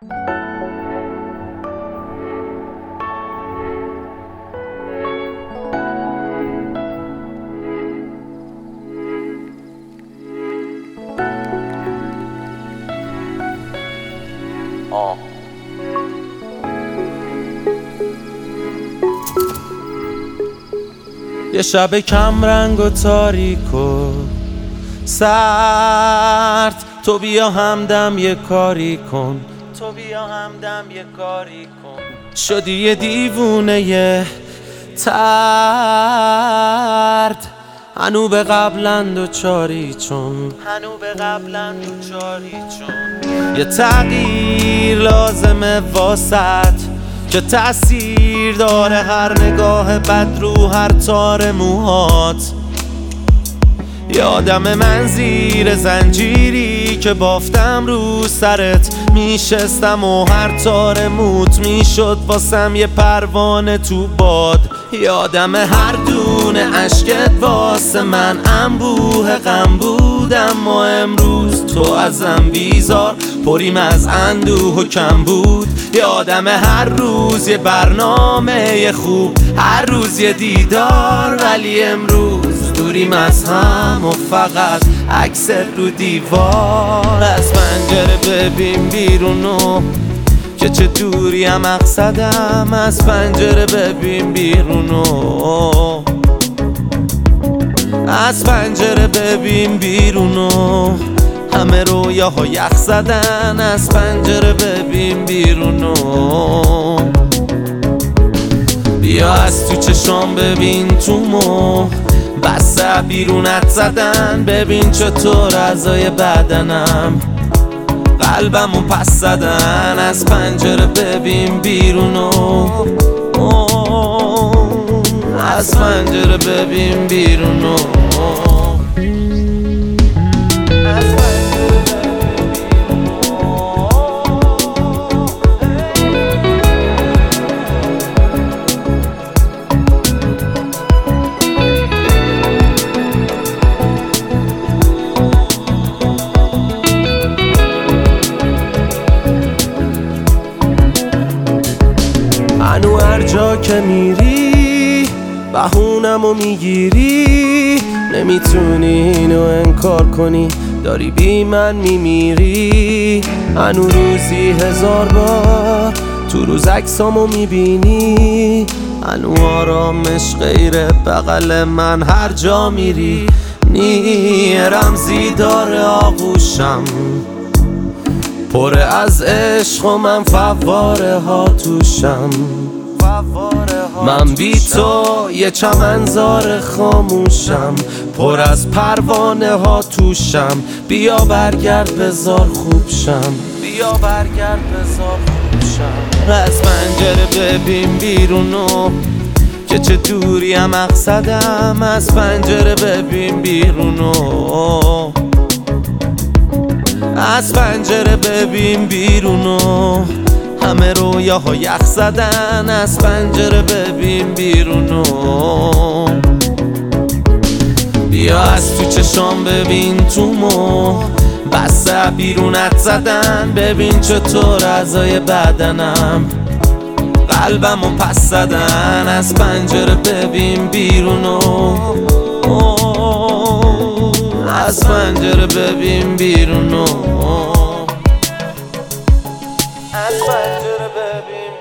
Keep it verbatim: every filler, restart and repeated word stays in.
آه. یه شب کم رنگ و تاریک و سرد، تو بیا همدم یه کاری کن، تو بیا همدم یه کاری کن. شدی یه دیوونه یه ترد، هنو به قبلند و چاری چون، هنو به قبلند و چاری چون. یه تغییر لازمه واسط که تأثیر داره هر نگاه بد رو هر تار موهات. یادم من زیر زنجیری که بافتم رو سرت میشستم و هر تار موت میشد واسم یه پروانه تو باد. یادم هر دونه عشقت واسه من انبوه غم بودم و امروز تو ازم بیزار پریم از اندوه و کم بود. یادم هر روز یه برنامه خوب، هر روز یه دیدار، ولی امروز دوریم از هم و فقط عکست رو دیوار. از پنجره ببین بیرونو که چه دوری هم مقصدم، از پنجره ببین بیرونو، از پنجره ببین بیرونو. همه رویاها یخ زدن، از پنجره ببین بیرونو. بیا از تو چشام ببین تو مو، بسته بیرونت زدن. ببین چطور اعضای بدنم قلبمو پس زدن، از پنجره ببین بیرونو، از پنجره ببین بیرونو. هنو هر جا که میری بهونمو میگیری، نمیتونی اینو انکار کنی، داری بی من میمیری. هنو روزی هزار بار تو روز عکسامو میبینی، هنو آرامش غیر بغل من هر جا میری. نی رمزی داره آغوشم پر از عشق و من فواره ها توشم. من بی تو یه چمنزار خاموشم پر از پروانه ها توشم. بیا برگرد بذار خوب شم، بیا برگرد بذار خوب شم. از پنجره ببین بیرونو که چه دوری هم مقصدم، از پنجره ببین بیرونو، از پنجره ببین بیرونو. همه رویاها یخ زدن، از پنجره ببین بیرونو. بیا از تو چشام ببین تو مو، بسته بیرونت زدن. ببین چطور اعضای بدنم قلبمو پس زدن، از پنجره ببین بیرونو، از پنجره ببین بیرونو، از پنجره ببین